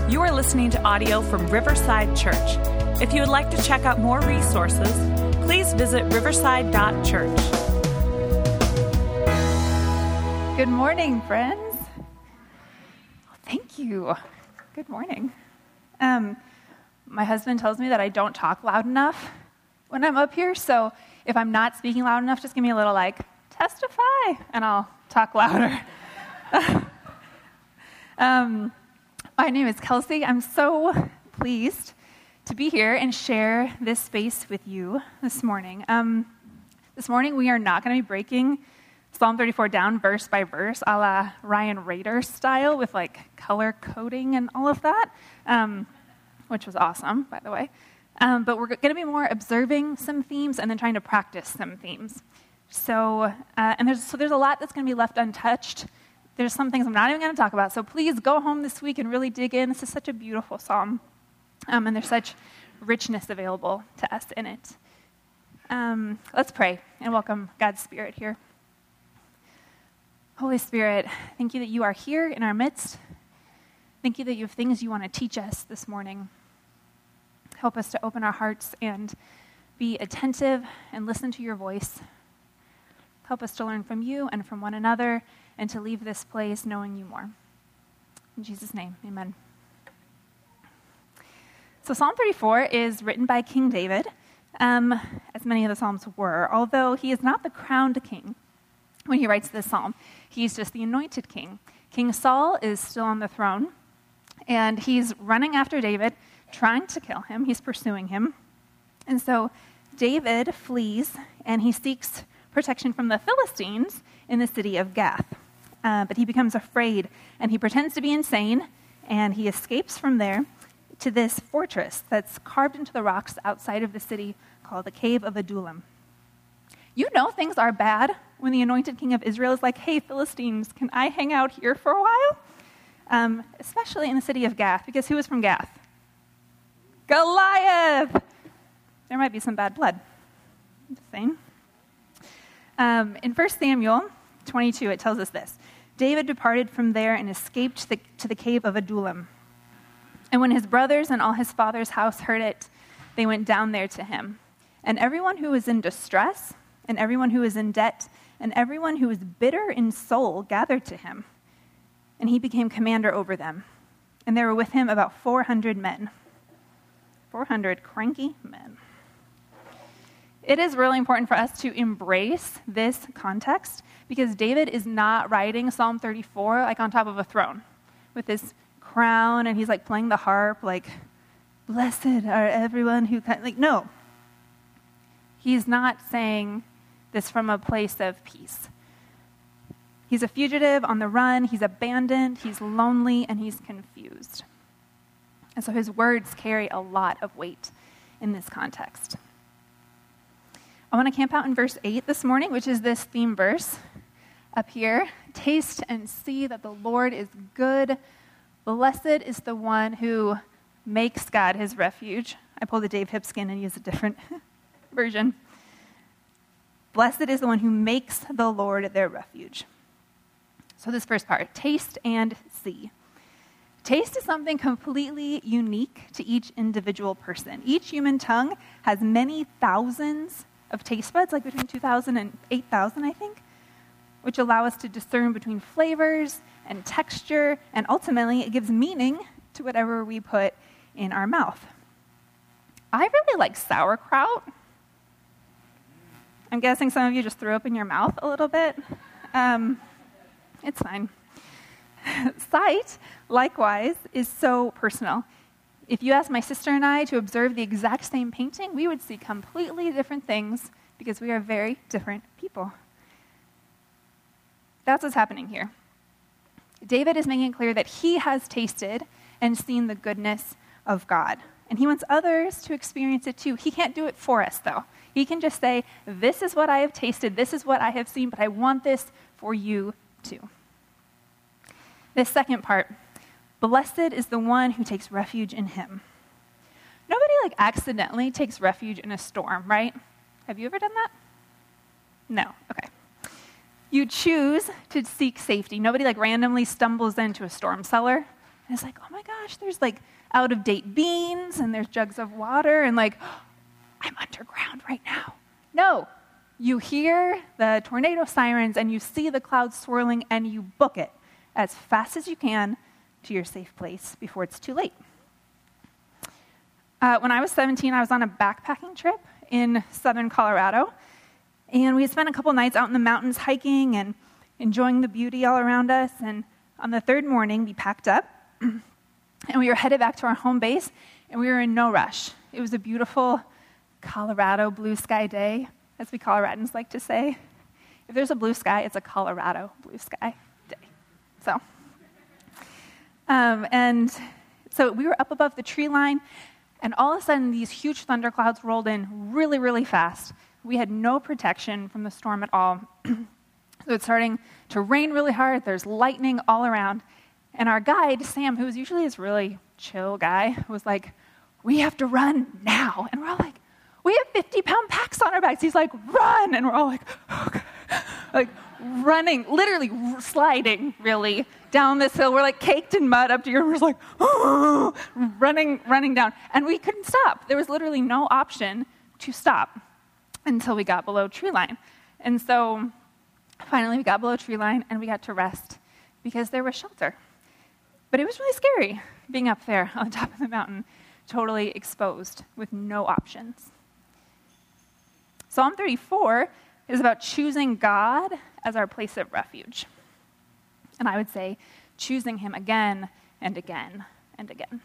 You are listening to audio from Riverside Church. If you would like to check out more resources, please visit riverside.church. Good morning, friends. Thank you. Good morning. My husband tells me that I don't talk loud enough when I'm up here, so if I'm not speaking loud enough, just give me a little testify, and I'll talk louder. My name is Kelsey. I'm so pleased to be here and share this space with you this morning. This morning, we are not going to be breaking Psalm 34 down verse by verse, a la Ryan Rader style, with color coding and all of that, which was awesome, by the way. But we're going to be more observing some themes and then trying to practice some themes. So there's a lot that's going to be left untouched. There's some things I'm not even going to talk about. So please go home this week and really dig in. This is such a beautiful psalm, and there's such richness available to us in it. Let's pray and welcome God's Spirit here. Holy Spirit, thank you that you are here in our midst. Thank you that you have things you want to teach us this morning. Help us to open our hearts and be attentive and listen to your voice. Help us to learn from you and from one another and to leave this place knowing you more. In Jesus' name, amen. So Psalm 34 is written by King David, as many of the Psalms were, although he is not the crowned king when he writes this psalm. He's just the anointed king. King Saul is still on the throne, and he's running after David, trying to kill him. He's pursuing him. And so David flees, and he seeks protection from the Philistines in the city of Gath. But he becomes afraid, and he pretends to be insane, and he escapes from there to this fortress that's carved into the rocks outside of the city called the Cave of Adullam. You know things are bad when the anointed king of Israel is like, hey, Philistines, can I hang out here for a while? Especially in the city of Gath, because who is from Gath? Goliath! There might be some bad blood. I'm just saying. In 1 Samuel 22, it tells us this. David departed from there and escaped to the cave of Adullam. And when his brothers and all his father's house heard it, they went down there to him. And everyone who was in distress, and everyone who was in debt, and everyone who was bitter in soul gathered to him. And he became commander over them. And there were with him about 400 men. 400 cranky men. It is really important for us to embrace this context because David is not writing Psalm 34 on top of a throne with this crown and he's playing the harp blessed are everyone who no. He's not saying this from a place of peace. He's a fugitive on the run, he's abandoned, he's lonely, and he's confused. And so his words carry a lot of weight in this context. I want to camp out in verse 8 this morning, which is this theme verse up here. Taste and see that the Lord is good. Blessed is the one who makes God his refuge. I pulled the Dave Hipskin and used a different version. Blessed is the one who makes the Lord their refuge. So this first part, taste and see. Taste is something completely unique to each individual person. Each human tongue has many thousands of taste buds, between 2,000 and 8,000, I think, which allow us to discern between flavors and texture, and ultimately it gives meaning to whatever we put in our mouth. I really like sauerkraut. I'm guessing some of you just threw up in your mouth a little bit. It's fine. Sight, likewise, is so personal. If you asked my sister and I to observe the exact same painting, we would see completely different things because we are very different people. That's what's happening here. David is making it clear that he has tasted and seen the goodness of God. And he wants others to experience it too. He can't do it for us, though. He can just say, this is what I have tasted, this is what I have seen, but I want this for you too. This second part, blessed is the one who takes refuge in him. Nobody accidentally takes refuge in a storm, right? Have you ever done that? No, okay. You choose to seek safety. Nobody randomly stumbles into a storm cellar And it's like, oh my gosh, there's like out-of-date beans and there's jugs of water and like, I'm underground right now. No, you hear the tornado sirens and you see the clouds swirling and you book it as fast as you can to your safe place before it's too late. When I was 17, I was on a backpacking trip in southern Colorado, and we had spent a couple nights out in the mountains hiking and enjoying the beauty all around us. And on the third morning, we packed up, and we were headed back to our home base, and we were in no rush. It was a beautiful Colorado blue sky day, as we Coloradans like to say. If there's a blue sky, it's a Colorado blue sky day. And so we were up above the tree line, and all of a sudden, these huge thunderclouds rolled in really, really fast. We had no protection from the storm at all. So it's starting to rain really hard. There's lightning all around. And our guide, Sam, who was usually this really chill guy, was like, we have to run now. And we're all like, we have 50-pound packs on our backs. He's like, run. And we're all like, okay. Like running, literally sliding, really, down this hill. We're like caked in mud up to here. We're just like, oh, running down. And we couldn't stop. There was literally no option to stop until we got below tree line. And so finally we got below tree line and we got to rest because there was shelter. But it was really scary being up there on the top of the mountain, totally exposed with no options. Psalm 34 is about choosing God as our place of refuge. And I would say choosing him again and again and again.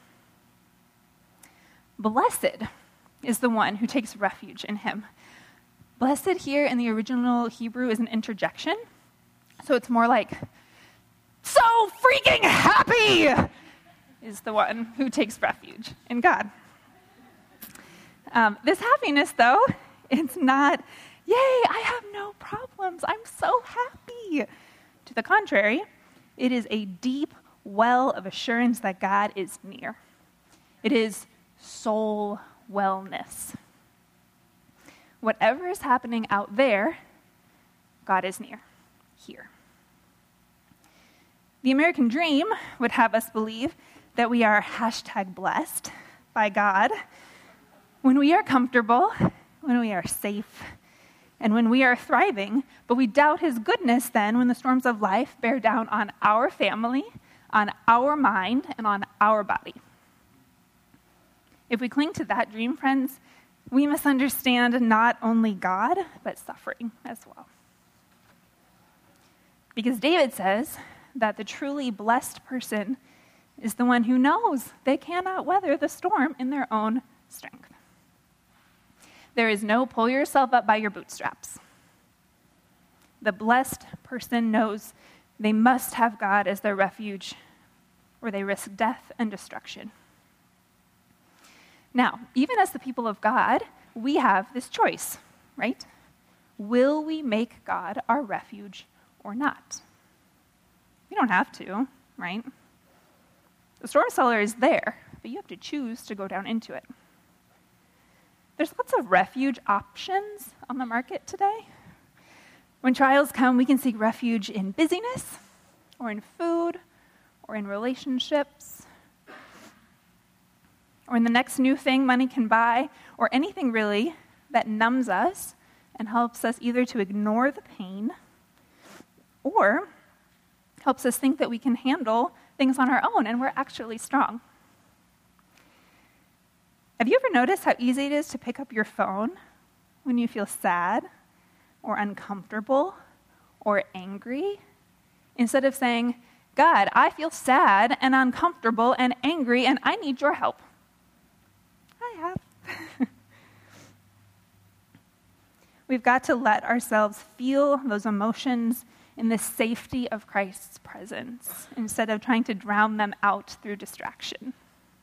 Blessed is the one who takes refuge in him. Blessed here in the original Hebrew is an interjection. So it's more like, so freaking happy is the one who takes refuge in God. This happiness, though, it's not, yay, I have no problems, I'm so happy. To the contrary, it is a deep well of assurance that God is near. It is soul wellness. Whatever is happening out there, God is near, here. The American dream would have us believe that we are #blessed by God when we are comfortable, when we are safe, and when we are thriving, but we doubt his goodness then when the storms of life bear down on our family, on our mind, and on our body. If we cling to that dream, friends, we misunderstand not only God, but suffering as well. Because David says that the truly blessed person is the one who knows they cannot weather the storm in their own strength. There is no pull yourself up by your bootstraps. The blessed person knows they must have God as their refuge, or they risk death and destruction. Now, even as the people of God, we have this choice, right? Will we make God our refuge or not? We don't have to, right? The storm cellar is there, but you have to choose to go down into it. There's lots of refuge options on the market today. When trials come, we can seek refuge in busyness, or in food, or in relationships, or in the next new thing money can buy, or anything really that numbs us and helps us either to ignore the pain or helps us think that we can handle things on our own and we're actually strong. Have you ever noticed how easy it is to pick up your phone when you feel sad or uncomfortable or angry, instead of saying, God, I feel sad and uncomfortable and angry and I need your help? I have. We've got to let ourselves feel those emotions in the safety of Christ's presence instead of trying to drown them out through distraction.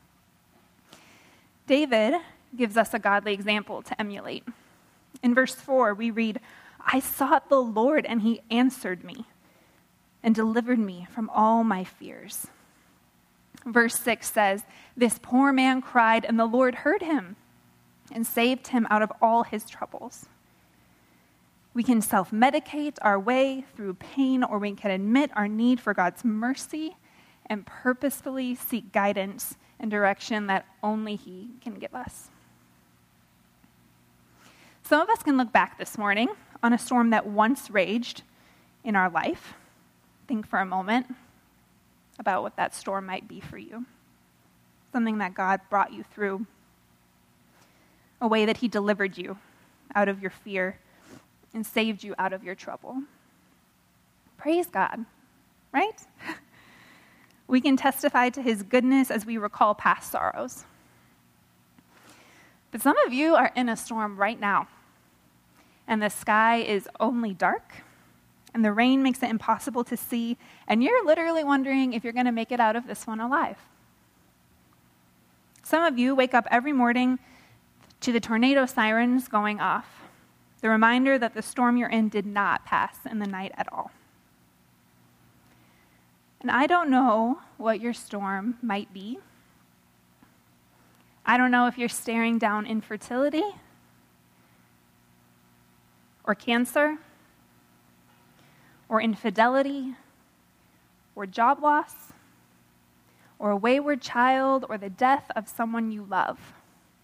David gives us a godly example to emulate. In verse 4, we read, I sought the Lord and he answered me and delivered me from all my fears. Verse 6 says, this poor man cried and the Lord heard him and saved him out of all his troubles. We can self-medicate our way through pain, or we can admit our need for God's mercy and purposefully seek guidance and direction that only He can give us. Some of us can look back this morning on a storm that once raged in our life. Think for a moment about what that storm might be for you. Something that God brought you through. A way that He delivered you out of your fear and saved you out of your trouble. Praise God, right? We can testify to His goodness as we recall past sorrows. But some of you are in a storm right now, and the sky is only dark, and the rain makes it impossible to see, and you're literally wondering if you're going to make it out of this one alive. Some of you wake up every morning to the tornado sirens going off, the reminder that the storm you're in did not pass in the night at all. And I don't know what your storm might be. I don't know if you're staring down infertility or cancer or infidelity or job loss or a wayward child or the death of someone you love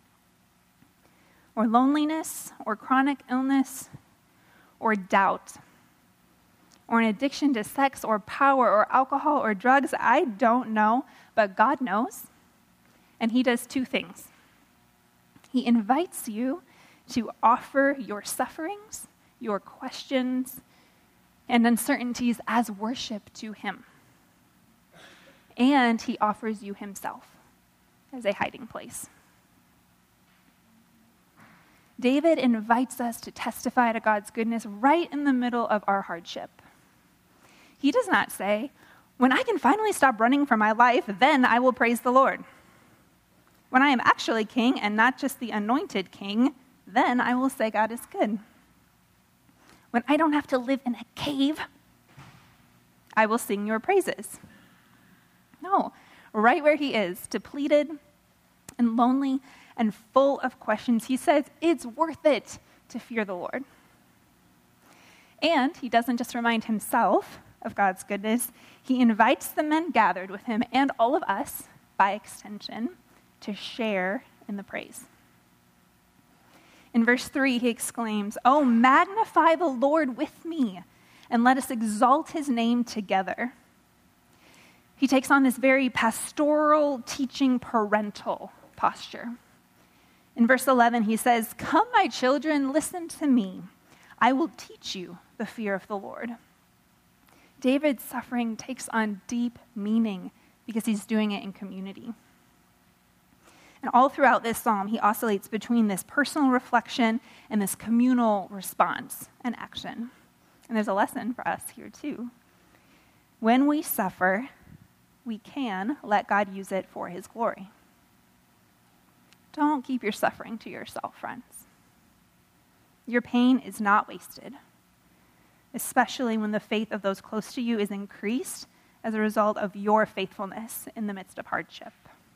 or loneliness or chronic illness or doubt or an addiction to sex or power or alcohol or drugs. I don't know, but God knows. And He does two things. He invites you to offer your sufferings, your questions, and uncertainties as worship to Him. And He offers you Himself as a hiding place. David invites us to testify to God's goodness right in the middle of our hardship. He does not say, when I can finally stop running for my life, then I will praise the Lord. When I am actually king and not just the anointed king, then I will say God is good. When I don't have to live in a cave, I will sing your praises. No, right where he is, depleted and lonely and full of questions, he says it's worth it to fear the Lord. And he doesn't just remind himself of God's goodness, he invites the men gathered with him and all of us, by extension, to share in the praise. In verse 3, he exclaims, "Oh, magnify the Lord with me, and let us exalt his name together." He takes on this very pastoral, teaching, parental posture. In verse 11, he says, "Come, my children, listen to me. I will teach you the fear of the Lord." David's suffering takes on deep meaning because he's doing it in community. And all throughout this psalm, he oscillates between this personal reflection and this communal response and action. And there's a lesson for us here too. When we suffer, we can let God use it for his glory. Don't keep your suffering to yourself, friends. Your pain is not wasted, especially when the faith of those close to you is increased as a result of your faithfulness in the midst of hardship.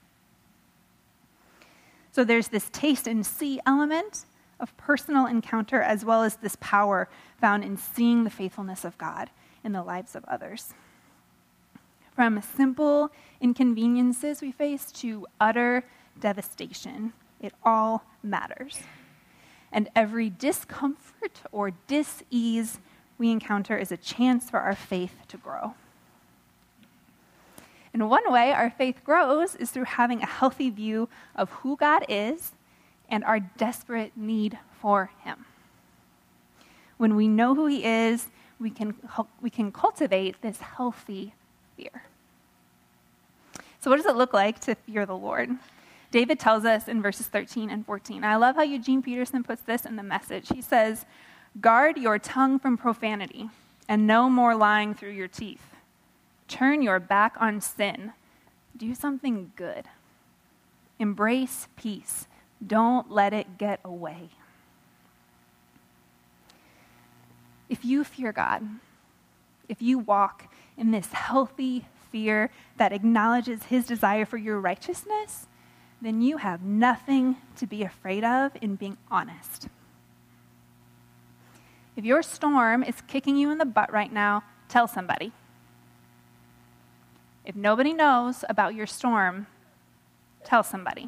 So there's this taste and see element of personal encounter, as well as this power found in seeing the faithfulness of God in the lives of others. From simple inconveniences we face to utter devastation, it all matters. And every discomfort or dis-ease we encounter is a chance for our faith to grow. And one way our faith grows is through having a healthy view of who God is and our desperate need for him. When we know who he is, we can cultivate this healthy fear. So what does it look like to fear the Lord? David tells us in verses 13 and 14. I love how Eugene Peterson puts this in the Message. He says, "Guard your tongue from profanity and no more lying through your teeth. Turn your back on sin. Do something good. Embrace peace. Don't let it get away." If you fear God, if you walk in this healthy fear that acknowledges his desire for your righteousness, then you have nothing to be afraid of in being honest. If your storm is kicking you in the butt right now, tell somebody. If nobody knows about your storm, tell somebody.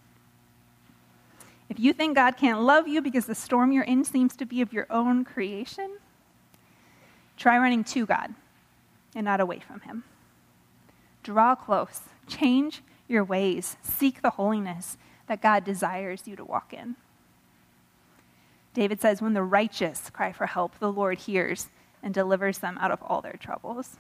If you think God can't love you because the storm you're in seems to be of your own creation, try running to God and not away from him. Draw close. Change your ways. Seek the holiness that God desires you to walk in. David says, when the righteous cry for help, the Lord hears and delivers them out of all their troubles.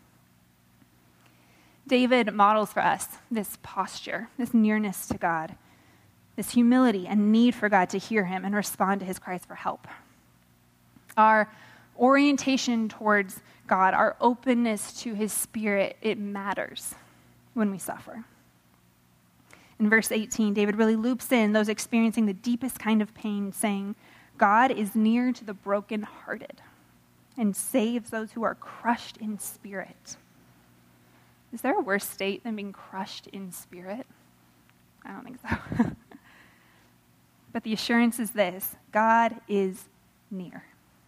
David models for us this posture, this nearness to God, this humility and need for God to hear him and respond to his cries for help. Our orientation towards God, our openness to his Spirit, it matters when we suffer. In verse 18, David really loops in those experiencing the deepest kind of pain, saying, God is near to the brokenhearted and saves those who are crushed in spirit. Is there a worse state than being crushed in spirit? I don't think so. But the assurance is this: God is near.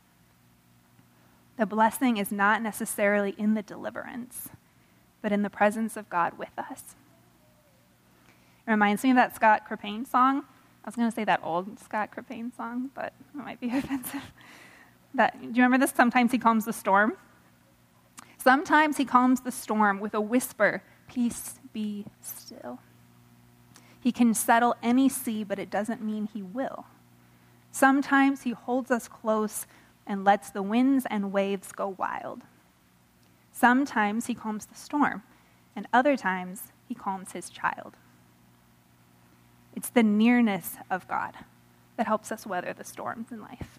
The blessing is not necessarily in the deliverance, but in the presence of God with us. It reminds me of that Scott Crepane song. I was going to say that old Scott Crepane song, but it might be offensive. Do you remember this? Sometimes he calms the storm. Sometimes he calms the storm with a whisper, peace be still. He can settle any sea, but it doesn't mean he will. Sometimes he holds us close and lets the winds and waves go wild. Sometimes he calms the storm, and other times he calms his child. It's the nearness of God that helps us weather the storms in life.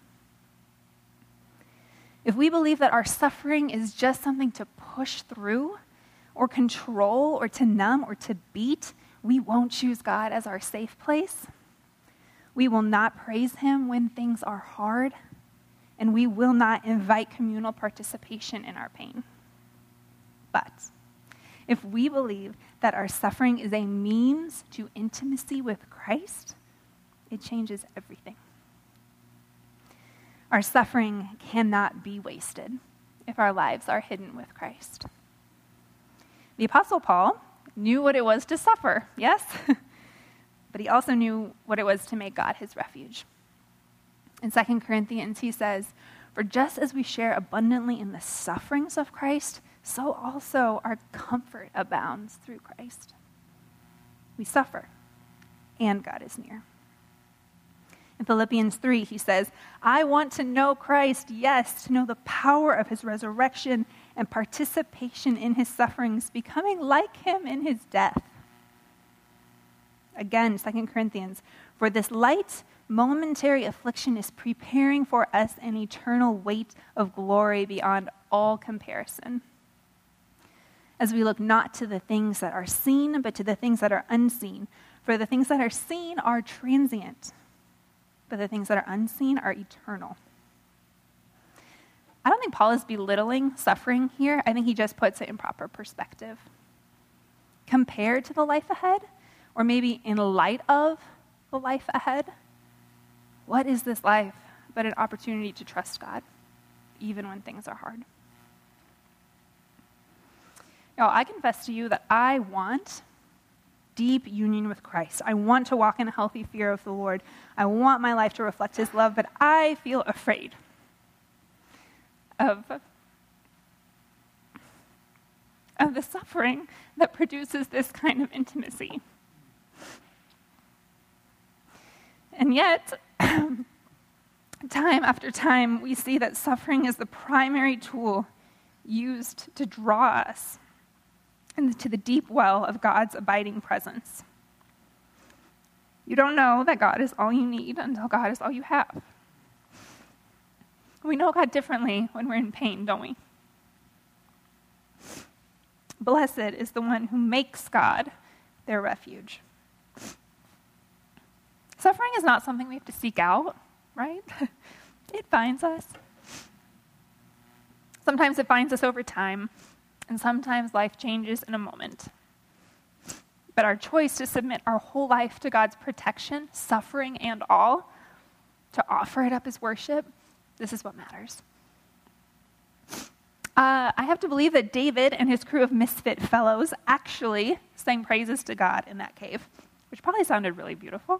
If we believe that our suffering is just something to push through or control or to numb or to beat, we won't choose God as our safe place. We will not praise him when things are hard, and we will not invite communal participation in our pain. But if we believe that our suffering is a means to intimacy with Christ, it changes everything. Our suffering cannot be wasted if our lives are hidden with Christ. The Apostle Paul knew what it was to suffer, yes? But he also knew what it was to make God his refuge. In 2 Corinthians, he says, "For just as we share abundantly in the sufferings of Christ, so also our comfort abounds through Christ." We suffer, and God is near. In Philippians 3, he says, "I want to know Christ, yes, to know the power of his resurrection and participation in his sufferings, becoming like him in his death." Again, 2 Corinthians, "For this light, momentary affliction is preparing for us an eternal weight of glory beyond all comparison. As we look not to the things that are seen, but to the things that are unseen. For the things that are seen are transient, but the things that are unseen are eternal." I don't think Paul is belittling suffering here. I think he just puts it in proper perspective. Compared to the life ahead, or maybe in light of the life ahead, what is this life but an opportunity to trust God, even when things are hard? Y'all, I confess to you that I want deep union with Christ. I want to walk in a healthy fear of the Lord. I want my life to reflect his love, but I feel afraid of the suffering that produces this kind of intimacy. And yet, time after time, we see that suffering is the primary tool used to draw us into the deep well of God's abiding presence. You don't know that God is all you need until God is all you have. We know God differently when we're in pain, don't we? Blessed is the one who makes God their refuge. Suffering is not something we have to seek out, right? It finds us. Sometimes it finds us over time, and sometimes life changes in a moment. But our choice to submit our whole life to God's protection, suffering and all, to offer it up as worship, this is what matters. I have to believe that David and his crew of misfit fellows actually sang praises to God in that cave, which probably sounded really beautiful.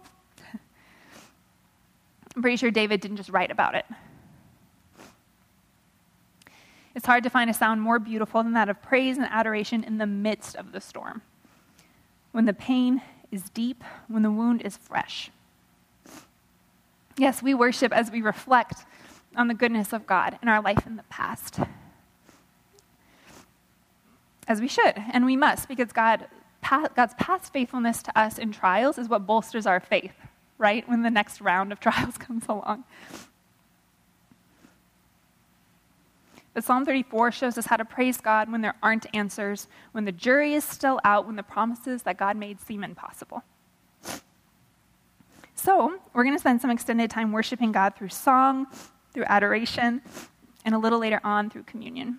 I'm pretty sure David didn't just write about it. It's hard to find a sound more beautiful than that of praise and adoration in the midst of the storm, when the pain is deep, when the wound is fresh. Yes, we worship as we reflect on the goodness of God in our life in the past. As we should, and we must, because God's past faithfulness to us in trials is what bolsters our faith, right, when the next round of trials comes along. But Psalm 34 shows us how to praise God when there aren't answers, when the jury is still out, when the promises that God made seem impossible. So, we're going to spend some extended time worshiping God through song, through adoration, and a little later on through communion.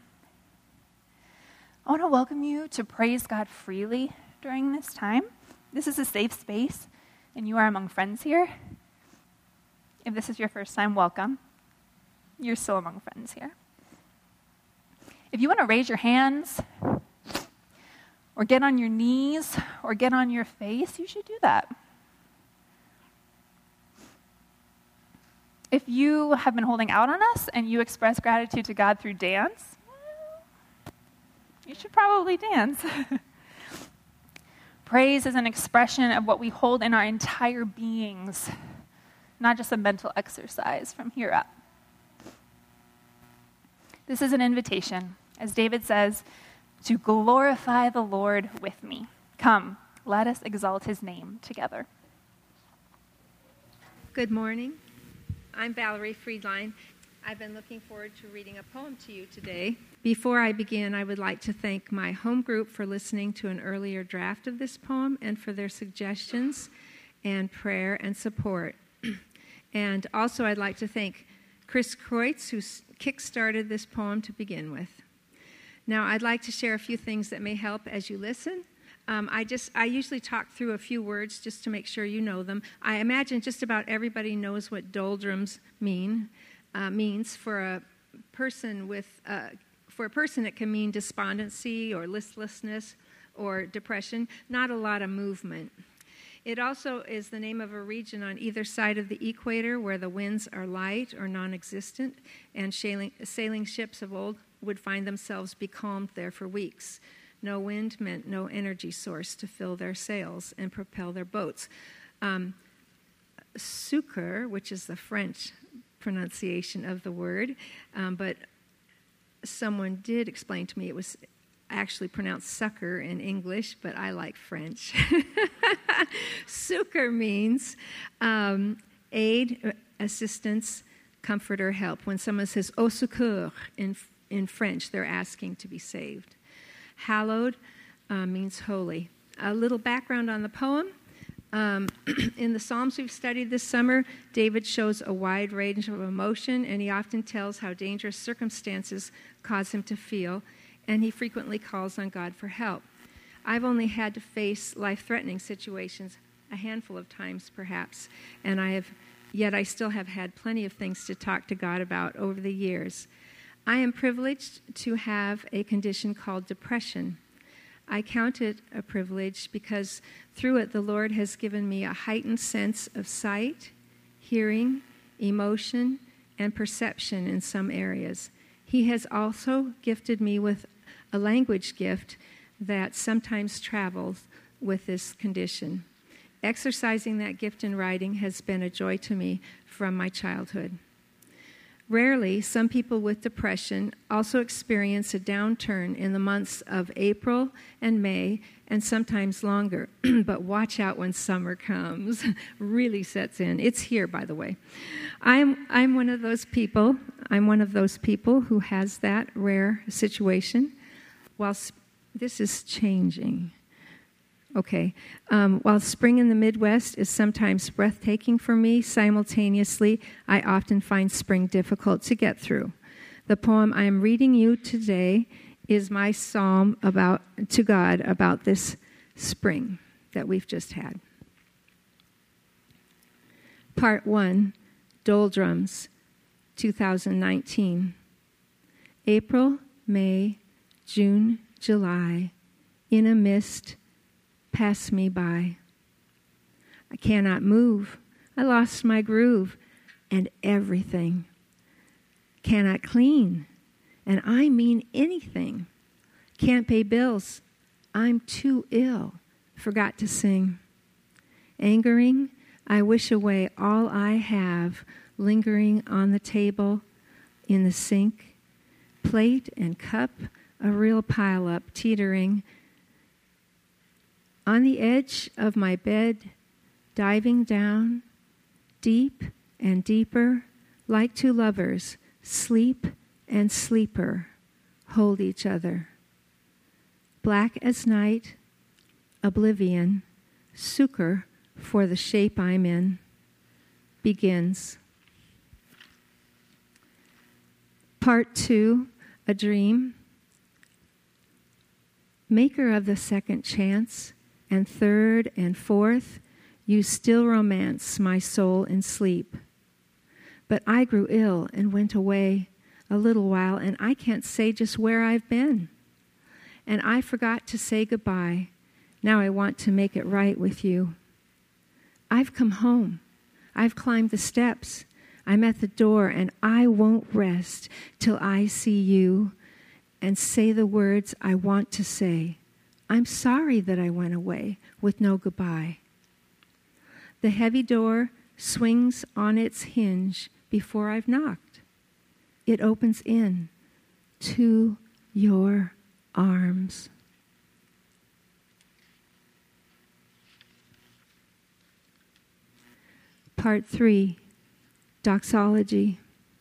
I want to welcome you to praise God freely during this time. This is a safe space, and you are among friends here. If this is your first time, welcome. You're still among friends here. If you want to raise your hands, or get on your knees, or get on your face, you should do that. If you have been holding out on us and you express gratitude to God through dance, you should probably dance. Praise is an expression of what we hold in our entire beings, not just a mental exercise from here up. This is an invitation, as David says, to glorify the Lord with me. Come, let us exalt his name together. Good morning. I'm Valerie Friedline. I've been looking forward to reading a poem to you today. Before I begin, I would like to thank my home group for listening to an earlier draft of this poem and for their suggestions and prayer and support. And also I'd like to thank Chris Kreutz, who kick-started this poem to begin with. Now, I'd like to share a few things that may help as you listen. I usually talk through a few words just to make sure you know them. I imagine just about everybody knows what doldrums means for a person it can mean despondency or listlessness or depression, not a lot of movement. It also is the name of a region on either side of the equator where the winds are light or non-existent, and sailing ships of old would find themselves becalmed there for weeks. No wind meant no energy source to fill their sails and propel their boats. Sucre, which is the French pronunciation of the word, but someone did explain to me it was actually pronounced sucker in English, but I like French. Sucre means aid, assistance, comfort, or help. When someone says au secours in French, they're asking to be saved. Hallowed means holy. A little background on the poem. In the Psalms we've studied this summer, David shows a wide range of emotion, and he often tells how dangerous circumstances cause him to feel, and he frequently calls on God for help. I've only had to face life-threatening situations a handful of times, perhaps, and I still have had plenty of things to talk to God about over the years. I am privileged to have a condition called depression. I count it a privilege because through it the Lord has given me a heightened sense of sight, hearing, emotion, and perception in some areas. He has also gifted me with a language gift that sometimes travels with this condition. Exercising that gift in writing has been a joy to me from my childhood. Rarely, some people with depression also experience a downturn in the months of April and May, and sometimes longer. But watch out when summer comes. Really sets in. It's here, by the way. I'm one of those people. I'm one of those people who has that rare situation. This is changing. Okay. While spring in the Midwest is sometimes breathtaking for me, simultaneously, I often find spring difficult to get through. The poem I am reading you today is my psalm to God about this spring that we've just had. Part 1, Doldrums, 2019. April May, June, July, in a mist, pass me by. I cannot move. I lost my groove and everything. Cannot clean, and I mean anything. Can't pay bills. I'm too ill. Forgot to sing. Angering, I wish away all I have, lingering on the table, in the sink. Plate and cup, a real pile-up, teetering. On the edge of my bed, diving down, deep and deeper, like two lovers, sleep and sleeper, hold each other. Black as night, oblivion, succor for the shape I'm in, begins. Part 2, a dream. Maker of the second chance, and third and fourth, you still romance my soul in sleep. But I grew ill and went away a little while, and I can't say just where I've been. And I forgot to say goodbye. Now I want to make it right with you. I've come home. I've climbed the steps. I'm at the door, and I won't rest till I see you and say the words I want to say. I'm sorry that I went away with no goodbye. The heavy door swings on its hinge before I've knocked. It opens in to your arms. Part 3, Doxology.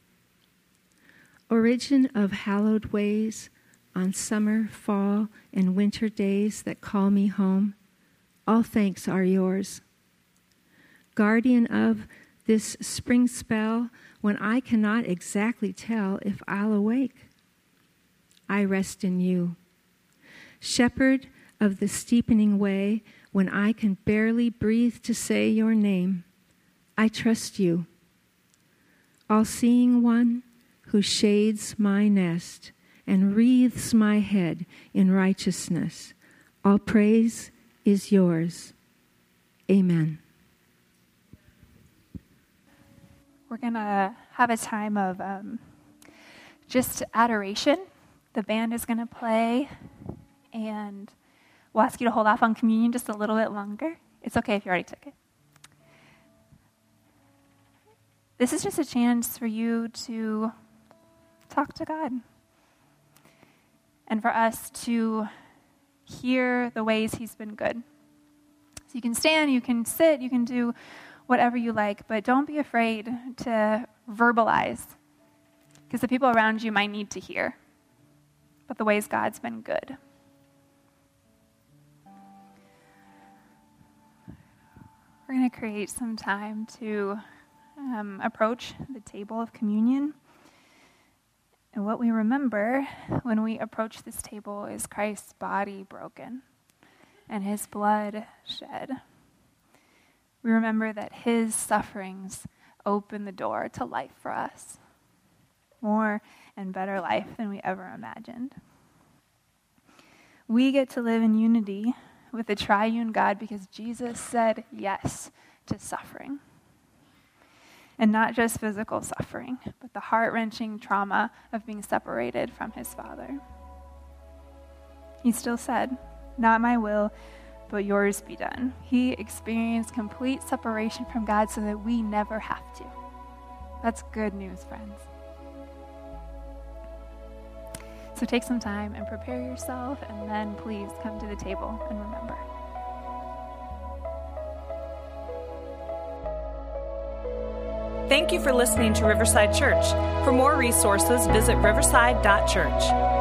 Origin of hallowed ways on summer, fall, and winter days that call me home, all thanks are yours. Guardian of this spring spell when I cannot exactly tell if I'll awake, I rest in you. Shepherd of the steepening way when I can barely breathe to say your name, I trust you. All-seeing one who shades my nest and wreathes my head in righteousness, all praise is yours. Amen. We're going to have a time of just adoration. The band is going to play, and we'll ask you to hold off on communion just a little bit longer. It's okay if you already took it. This is just a chance for you to talk to God and for us to hear the ways he's been good. So you can stand, you can sit, you can do whatever you like, but don't be afraid to verbalize, because the people around you might need to hear about the ways God's been good. We're going to create some time to approach the table of communion. And what we remember when we approach this table is Christ's body broken and his blood shed. We remember that his sufferings open the door to life for us, more and better life than we ever imagined. We get to live in unity with the triune God because Jesus said yes to suffering. And not just physical suffering, but the heart-wrenching trauma of being separated from his Father. He still said, "Not my will, but yours be done." He experienced complete separation from God so that we never have to. That's good news, friends. So take some time and prepare yourself, and then please come to the table and remember. Thank you for listening to Riverside Church. For more resources, visit riverside.church.